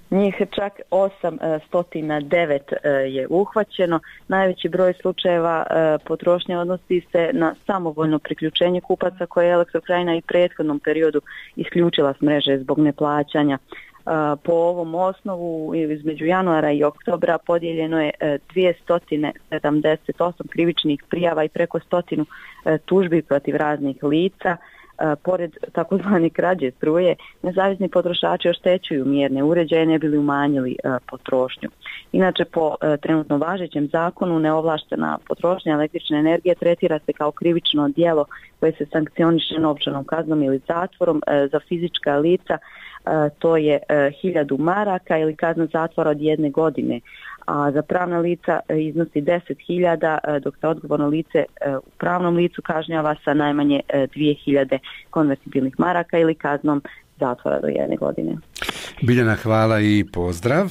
Njih čak osamsto devet je uhvaćeno. Najveći broj slučajeva potrošnje odnosi se na samovoljno priključenje kupaca koje je Elektrokrajina i prethodnom periodu isključila s mreže zbog neplaćanja. Po ovom osnovu između januara i oktobra podijeljeno je dvjesto sedamdeset osam krivičnih prijava i preko stotinu tužbi protiv raznih lica. Pored takozvane krađe struje, nezavisni potrošači oštećuju mjerne uređaje ne bi li umanjili potrošnju. Inače, po trenutno važećem zakonu neovlaštena potrošnja električne energije tretira se kao krivično djelo koje se sankcioniše novčanom kaznom ili zatvorom. Za fizička lica to je hiljadu maraka ili kazna zatvora od jedne godine, a za pravna lica iznosi deset hiljada, dok se odgovorno lice u pravnom licu kažnjava sa najmanje dvije hiljade konvertibilnih maraka ili kaznom zatvora do jedne godine. Biljana, hvala i pozdrav.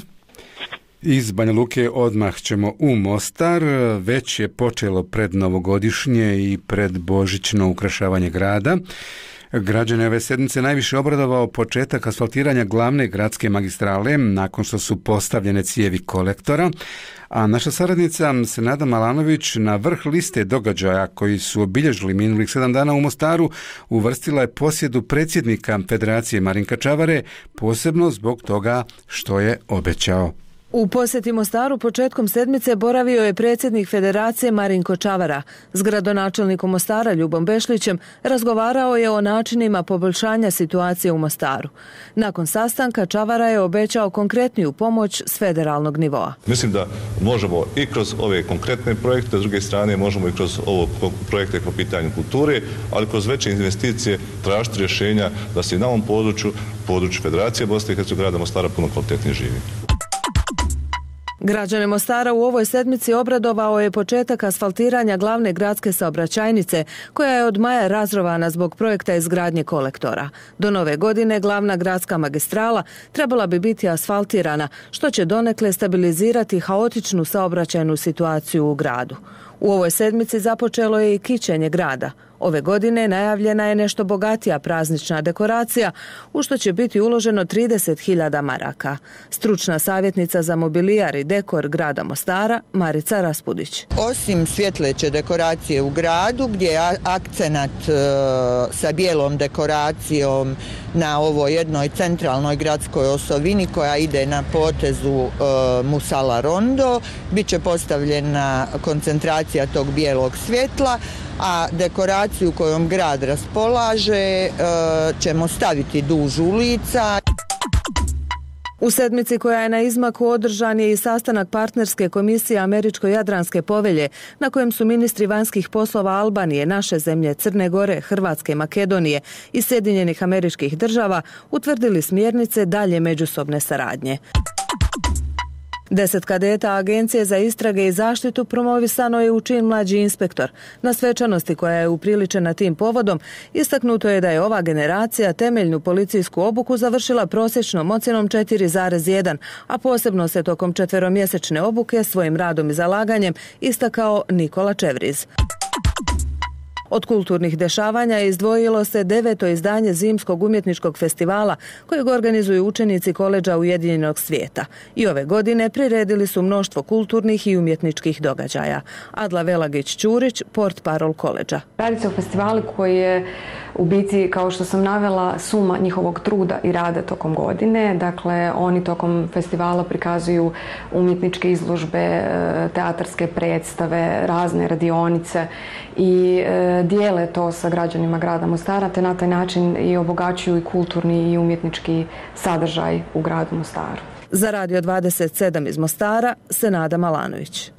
Iz Banja Luke odmah ćemo u Mostar. Već je počelo pred novogodišnje i pred božićno ukrašavanje grada. Građane ove sedmice najviše obradovao početak asfaltiranja glavne gradske magistrale nakon što su postavljene cijevi kolektora, a naša saradnica Senada Malanović na vrh liste događaja koji su obilježili minulih sedam dana u Mostaru uvrstila je posjedu predsjednika Federacije Marinka Čavare, posebno zbog toga što je obećao. U posjeti Mostaru početkom sedmice boravio je predsjednik Federacije Marinko Čavara. S gradonačelnikom Mostara Ljubom Bešlićem razgovarao je o načinima poboljšanja situacije u Mostaru. Nakon sastanka Čavara je obećao konkretniju pomoć s federalnog nivoa. Mislim da možemo i kroz ove konkretne projekte, s druge strane možemo i kroz ovo projekte po pitanju kulture, ali kroz veće investicije tražiti rješenja da se i na ovom području, području Federacije Bosne i Hercegovine grada Mostara puno kvalitetnije živi. Građane Mostara u ovoj sedmici obradovao je početak asfaltiranja glavne gradske saobraćajnice, koja je od maja razrovana zbog projekta izgradnje kolektora. Do nove godine glavna gradska magistrala trebala bi biti asfaltirana, što će donekle stabilizirati haotičnu saobraćajnu situaciju u gradu. U ovoj sedmici započelo je i kićenje grada. Ove godine najavljena je nešto bogatija praznična dekoracija, u što će biti uloženo trideset hiljada maraka. Stručna savjetnica za mobilijar i dekor grada Mostara, Marica Raspudić. Osim svjetleće dekoracije u gradu, gdje je akcenat e, sa bijelom dekoracijom na ovoj jednoj centralnoj gradskoj osovini koja ide na potezu e, Musala Rondo, bit će postavljena koncentracija tog bijelog svjetla, a dekoraciju kojom grad raspolaže ćemo staviti duž ulica. U sedmici koja je na izmaku održan je i sastanak partnerske komisije Američko-Jadranske povelje, na kojem su ministri vanjskih poslova Albanije, naše zemlje, Crne Gore, Hrvatske, Makedonije i Sjedinjenih Američkih Država utvrdili smjernice dalje međusobne saradnje. Deset kadeta Agencije za istrage i zaštitu promovisano je u čin mlađi inspektor. Na svečanosti koja je upriličena tim povodom, istaknuto je da je ova generacija temeljnu policijsku obuku završila prosječnom ocjenom četiri zarez jedan, a posebno se tokom četveromjesečne obuke svojim radom i zalaganjem istakao Nikola Čevriz. Od kulturnih dešavanja izdvojilo se deveto izdanje Zimskog umjetničkog festivala kojeg organizuju učenici koledža Ujedinjenog svijeta. I ove godine priredili su mnoštvo kulturnih i umjetničkih događaja. Adla Velagić-Ćurić, portparol koledža. Radi se o festivalu koji je u biti, kao što sam navela, suma njihovog truda i rada tokom godine. Dakle, oni tokom festivala prikazuju umjetničke izložbe, teatarske predstave, razne radionice i dijele to sa građanima grada Mostara, te na taj način i obogaćuju i kulturni i umjetnički sadržaj u gradu Mostaru. Za Radio dvadeset sedam iz Mostara, Senada Malanović.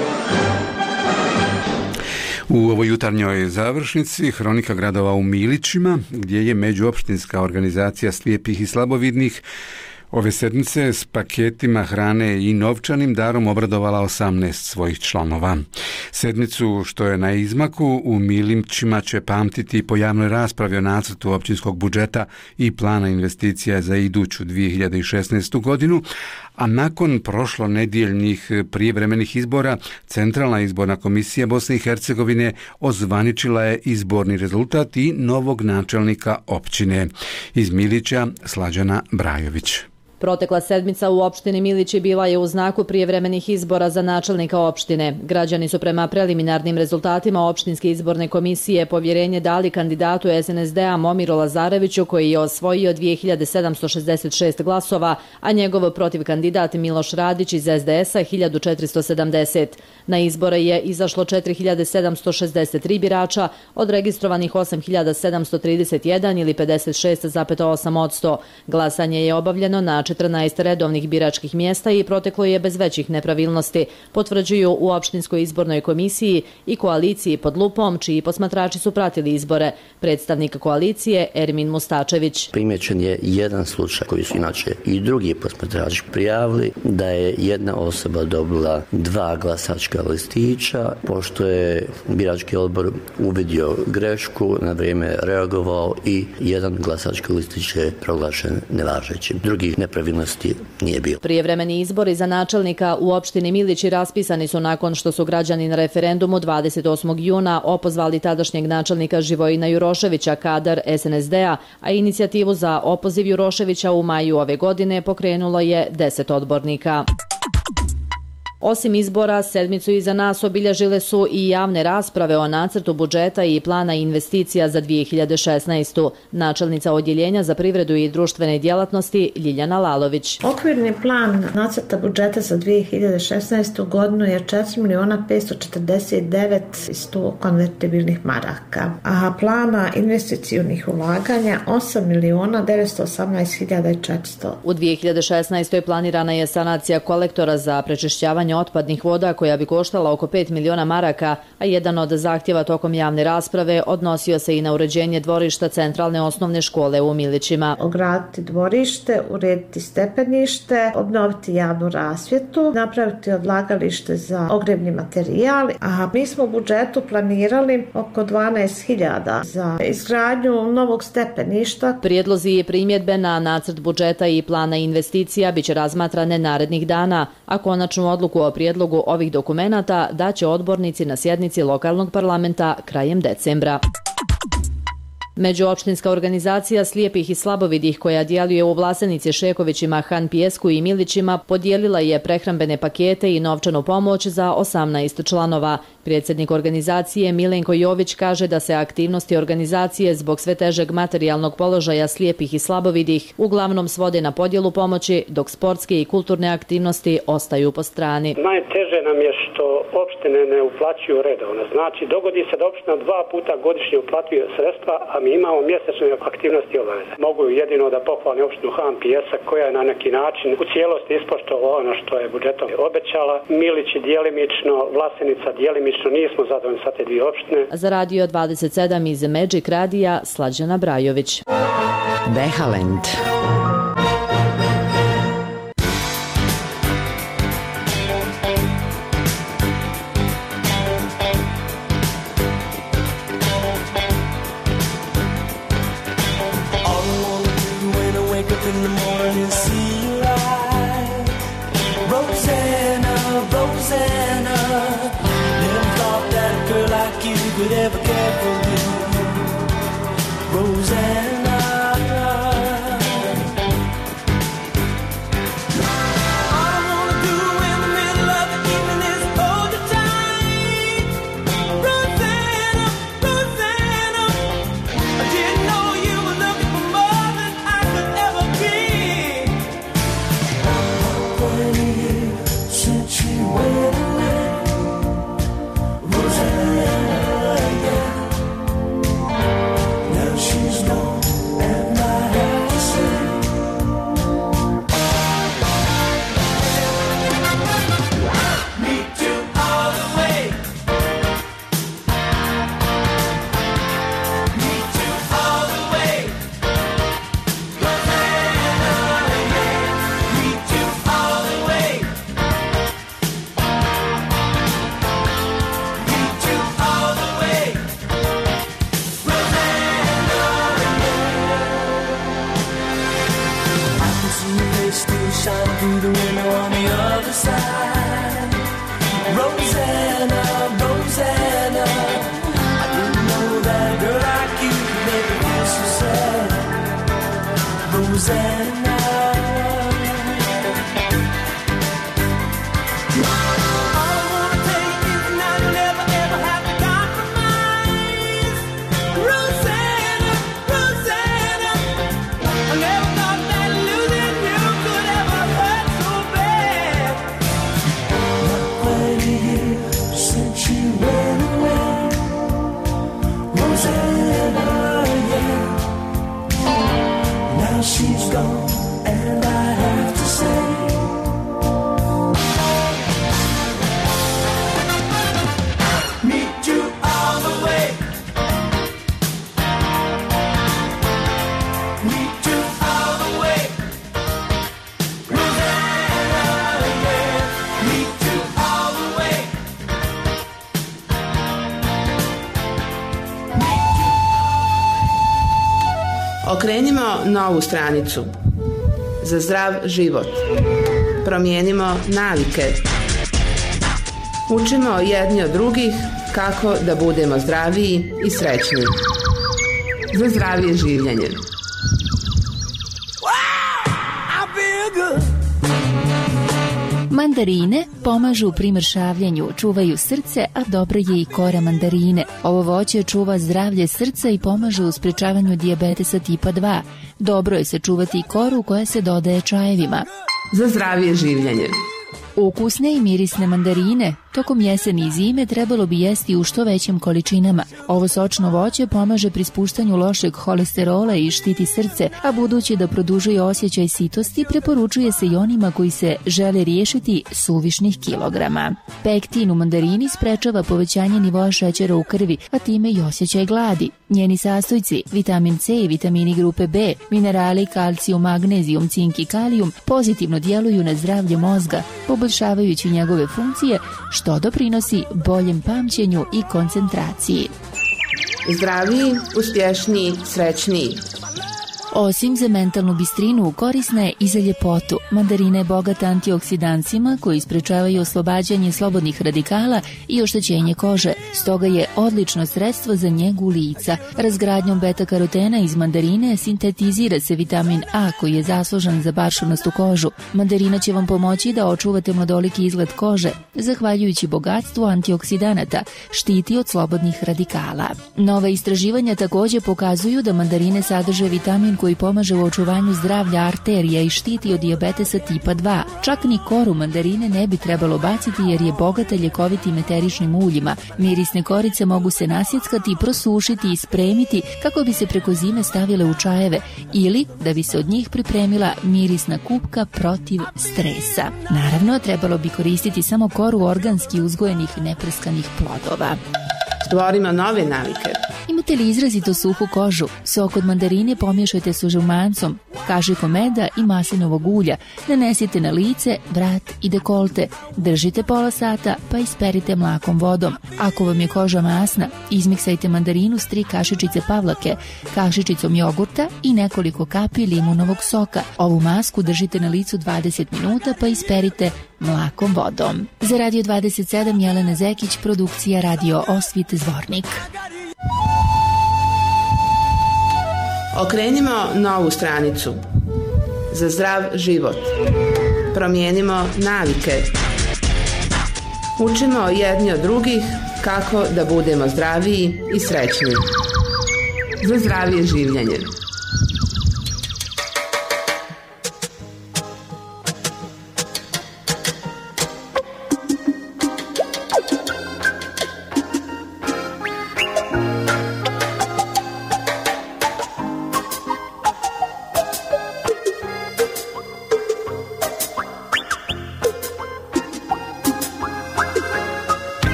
U ovoj jutarnjoj završnici hronika gradova u Milićima, gdje je međuopštinska organizacija slijepih i slabovidnih ove sedmice s paketima hrane i novčanim darom obradovala osamnaest svojih članova. Sedmicu, što je na izmaku, u Milićima će pamtiti po javnoj raspravi o nacrtu općinskog budžeta i plana investicija za iduću dvije hiljade šesnaestu godinu, a nakon prošlonedjeljnih prijevremenih izbora Centralna izborna komisija Bosne i Hercegovine ozvaničila je izborni rezultat i novog načelnika općine. Iz Milića Slađana Brajović. Protekla sedmica u opštini Milići bila je u znaku prijevremenih izbora za načelnika opštine. Građani su prema preliminarnim rezultatima opštinske izborne komisije povjerenje dali kandidatu S N S D-a Momiru Lazareviću koji je osvojio dvije hiljade sedamsto šezdeset šest glasova, a njegov protiv kandidat Miloš Radić iz S D S-a hiljadu četiristo sedamdeset. Na izbore je izašlo četiri hiljade sedamsto šezdeset tri birača od registrovanih osam hiljada sedamsto trideset jedan ili pedeset šest zarez osam posto. Glasanje je obavljeno na četrnaest redovnih biračkih mjesta i proteklo je bez većih nepravilnosti, potvrđuju u opštinskoj izbornoj komisiji i koaliciji pod lupom, čiji posmatrači su pratili izbore. Predstavnik koalicije Ermin Mustačević. Primjećen je jedan slučaj koji su inače i drugi posmatrači prijavili da je jedna osoba dobila dva glasačka listića, pošto je birački odbor uvidio grešku, na vrijeme reagovao i jedan glasački listić je proglašen nevažećim. Drugih nepravilnosti nije bilo. Prijevremeni izbori za načelnika u opštini Milići raspisani su nakon što su građani na referendumu dvadeset osmog juna opozvali tadašnjeg načelnika Živojina Juroševića, kadar S N S D-a, a inicijativu za opoziv Juroševića u maju ove godine pokrenulo je deset odbornika. Osim izbora, sedmicu iza nas obilježile su i javne rasprave o nacrtu budžeta i plana investicija za dvije hiljade šesnaestu. Načelnica odjeljenja za privredu i društvene djelatnosti Ljiljana Lalović. Okvirni plan nacrta budžeta za dvije hiljade šesnaestu godinu je četiri miliona petsto četrdeset devet i sto konvertibilnih maraka, a plana investicionih ulaganja osam miliona devetsto osamnaest hiljada četiristo. U dvije hiljade šesnaestoj planirana je sanacija kolektora za prečišćavanje otpadnih voda koja bi koštala oko pet miliona maraka, a jedan od zahtjeva tokom javne rasprave odnosio se i na uređenje dvorišta centralne osnovne škole u Milićima. Ograditi dvorište, urediti stepenište, obnoviti javnu rasvjetu, napraviti odlagalište za ogrebni materijal, a mi smo u budžetu planirali oko dvanaest hiljada za izgradnju novog stepeništa. Prijedlozi i primjedbe na nacrt budžeta i plana investicija biće razmatrane narednih dana, a konačnu odluku o prijedlogu ovih dokumenata daće odbornici na sjednici lokalnog parlamenta krajem decembra. Međuopštinska organizacija slijepih i slabovidih koja djeluje u Vlasenici, Šekovićima, Han Pijesku i Milićima podijelila je prehrambene pakete i novčanu pomoć za osamnaest članova. Predsjednik organizacije Milenko Jović kaže da se aktivnosti organizacije zbog sve težeg materijalnog položaja slijepih i slabovidih uglavnom svode na podjelu pomoći, dok sportske i kulturne aktivnosti ostaju po strani. Najteže nam je što opštine ne uplaćuju redovno. Znači, dogodi se da opština dva puta godišnje uplaćuje sredstva, a mi imamo mjesečne aktivnosti i obaveze. Mogu jedino da pohvalim opštinu Han Pijesak koja je na neki način u cijelosti ispoštovala ono što je budžetom obećala. Milići djelimično, Vlasenica djelimično, nismo zadovoljni sa te dvije opštine. Za Radio dvadeset sedam iz Magic Radija Slađana Brajović. Behalend. Could ever care for you, Rosanna. All I wanna do in the middle of the evening is hold you tight, Rosanna, Rosanna. I didn't know you were looking for more than I could ever be. Twenty years since you went away, Rosanna. Through the window on the other side, Rosanna, Rosanna. I didn't know that a girl like you could make me feel so sad, Rosanna. gone, and I have to say, meet you all the way. Meet you all the way. Rosanna, yeah. Meet you all the way. Okrenimo novu stranicu. Za zdrav život. Promijenimo navike. Učimo jedni od drugih kako da budemo zdraviji i srećni. Za zdravije življenje. Mandarine pomažu pri mršavljenju, čuvaju srce, a dobra je i kora mandarine. Ovo voće čuva zdravlje srca i pomaže u sprečavanju dijabetesa tipa dva. Dobro je sačuvati i koru koja se dodaje čajevima. Za zdravije življenje. Ukusne i mirisne mandarine tokom jeseni i zime trebalo bi jesti u što većim količinama. Ovo sočno voće pomaže pri spuštanju lošeg holesterola i štiti srce, a budući da produžuje osjećaj sitosti, preporučuje se i onima koji se žele riješiti suvišnih kilograma. Pektin u mandarini sprečava povećanje nivoa šećera u krvi, a time i osjećaj gladi. Njeni sastojci, vitamin C i vitamini grupe B, minerali kalcijum, magnezijum, cink i kalijum pozitivno djeluju na zdravlje mozga, poboljšavajući njegove funkcije, što doprinosi boljem pamćenju i koncentraciji. Zdraviji, uspješniji, srećniji. Osim za mentalnu bistrinu, korisna je i za ljepotu. Mandarina je bogata antioksidancima koji sprečavaju oslobađanje slobodnih radikala i oštećenje kože. Stoga je odlično sredstvo za njegu lica. Razgradnjom beta-karotena iz mandarine sintetizira se vitamin A koji je zaslužan za baršunastu kožu. Mandarina će vam pomoći da očuvate mladoliki izgled kože, zahvaljujući bogatstvu antioksidanata, štiti od slobodnih radikala. Nova istraživanja također pokazuju da mandarine sadrže vitamin koji pomaže u očuvanju zdravlja arterija i štiti od dijabetesa tipa dva. Čak ni koru mandarine ne bi trebalo baciti jer je bogata ljekovitim eteričnim uljima. Mirisne korice mogu se nasjeckati, prosušiti i spremiti kako bi se preko zime stavile u čajeve ili da bi se od njih pripremila mirisna kupka protiv stresa. Naravno, trebalo bi koristiti samo koru organski uzgojenih nepreskanih plodova. Stvorimo nove navike. Imate li izrazito suhu kožu? Sok od mandarine pomiješajte s žumancom, kašikom meda i maslinovog ulja. Nanesite na lice, vrat i dekolte. Držite pola sata pa isperite mlakom vodom. Ako vam je koža masna, izmiksajte mandarinu s tri kašičice pavlake, kašičicom jogurta i nekoliko kapi limunovog soka. Ovu masku držite na licu dvadeset minuta pa isperite mlakom vodom. Za Radio dvadeset sedam Jelena Zekić, produkcija Radio Osvit Zvornik. Okrenimo novu stranicu. Za zdrav život. Promijenimo navike. Učimo jedni od drugih kako da budemo zdraviji i srećni. Za zdravije življenje.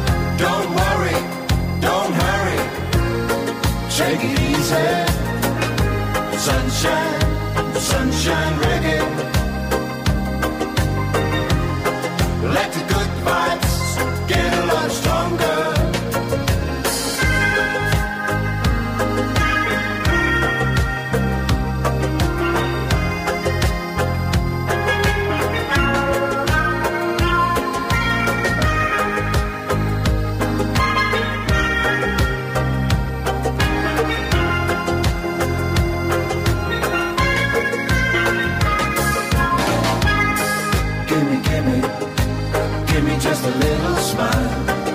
Take it easy. Sunshine, sunshine reggae. Let the good vibes get a lot stronger. Just a little smile.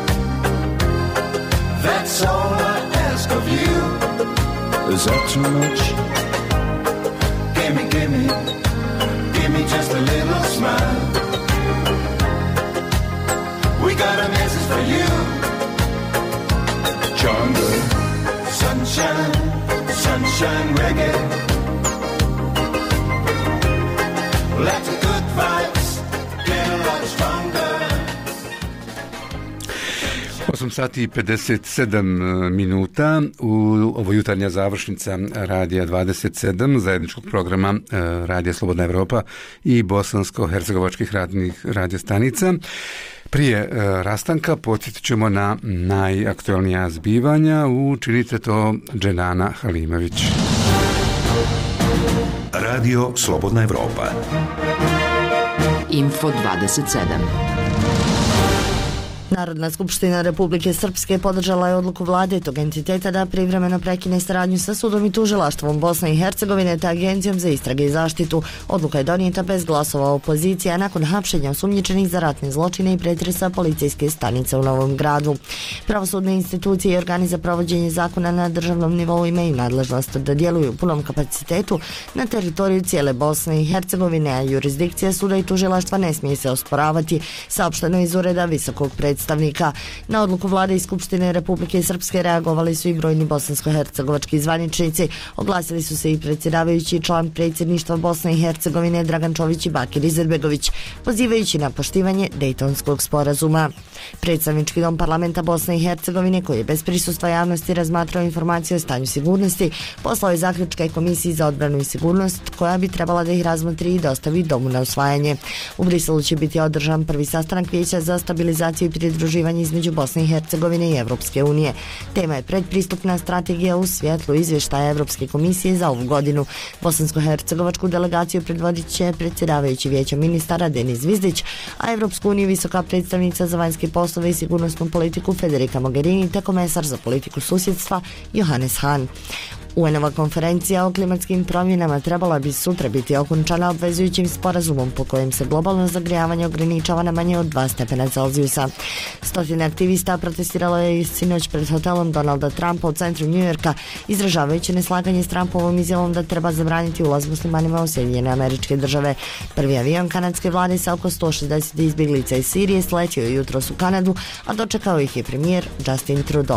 That's all I ask of you. Is that too much? Gimme, gimme, gimme just a little smile. We got a message for you. Jungle. Sunshine, sunshine reggae. Let the good vibes get a lot stronger. osam sati i pedeset sedam minuta u ovo jutarnja završnica Radija dvadeset sedam, zajedničkog programa Radija Slobodna Evropa i bosansko-hercegovačkih radija stanica. Prije rastanka podsjetit ćemo na najaktualnija zbivanja. Učinite to Dženana Halimović. Radio Slobodna Evropa. Info dvadeset sedam. Narodna skupština Republike Srpske podržala je odluku vlade tog entiteta da privremeno prekine saradnju sa sudom i tužilaštvom Bosne i Hercegovine te agencijom za istrage i zaštitu. Odluka je donijeta bez glasova opozicije, a nakon hapšenja osumnjičenih za ratne zločine i pretresa policijske stanice u Novom Gradu. Pravosudne institucije i organi za provođenje zakona na državnom nivou imaju nadležnost da djeluju u punom kapacitetu na teritoriju cijele Bosne i Hercegovine, a jurisdikcija suda i tužilaštva ne smije se osporavati, saopšteno iz ureda visokog predstavnika. Na odluku vlade i Skupštine Republike Srpske reagovali su i brojni bosansko-hercegovački zvaničnici. Oglasili su se i predsjedavajući član predsjedništva Bosne i Hercegovine Dragan Čović i Bakir Izetbegović, pozivajući na poštivanje Dejtonskog sporazuma. Predstavnički dom parlamenta Bosne i Hercegovine, koji je bez prisustva javnosti razmatrao informacije o stanju sigurnosti, poslao je zaključke Komisiji za odbranu i sigurnost, koja bi trebala da ih razmotri i dostavi domu na usvajanje. U Briselu će biti održan prvi sastanak Vijeća za stabilizaciju i pridruživanje između Bosne i Hercegovine i Evropske unije. Tema je predpristupna strategija u svjetlu izvještaja Evropske komisije za ovu godinu. Bosansko-hercegovačku delegaciju predvodit će predsjedavajući Vijeća ministara Denis Zvizdić, a Evropsku uniju visoka predstavnica za vanjske poslove i sigurnosnu politiku Federica Mogherini te komesar za politiku susjedstva Johannes Hahn. U en ova konferencija o klimatskim promjenama trebala bi sutra biti okončana obvezujućim sporazumom po kojem se globalno zagrijavanje ograničava na manje od dva stepena Celzijusa. Stotine aktivista protestiralo je sinoć pred hotelom Donalda Trumpa u centru Njujorka, izražavajući neslaganje s Trumpovom izjavom da treba zabraniti ulaz muslimanima u Sjedinjene Američke Države. Prvi avion kanadske vlade sa oko sto šezdeset izbjeglica iz Sirije sletio je jutros u Kanadu, a dočekao ih je premijer Justin Trudeau.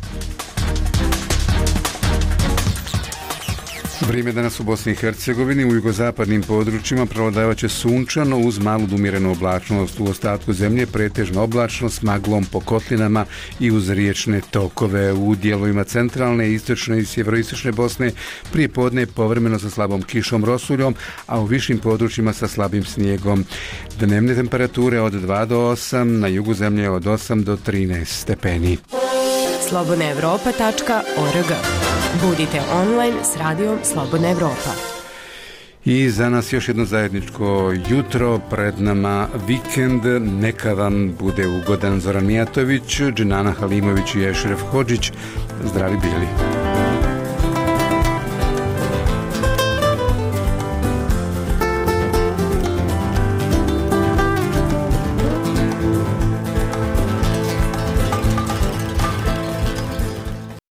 Vrijeme danas u Bosni i Hercegovini u jugozapadnim područjima prevladavaće sunčano uz malu do umjerenu oblačnost. U ostatku zemlje pretežno oblačno s maglom po kotlinama i uz riječne tokove. U dijelovima centralne, istočne i sjeveroistočne Bosne prije podne povremeno sa slabom kišom rosuljom, a u višim područjima sa slabim snijegom. Dnevne temperature od dva do osam, na jugu zemlje od osam do trinaest stepeni. slobodna evropa tačka org. Budite online s radijom Slobodna Evropa. I za nas još jedno zajedničko jutro, pred nama vikend, neka vam bude ugodan. Zoran Mijatović, Dženana Halimović i Ešref Hodžić. Zdravi bili.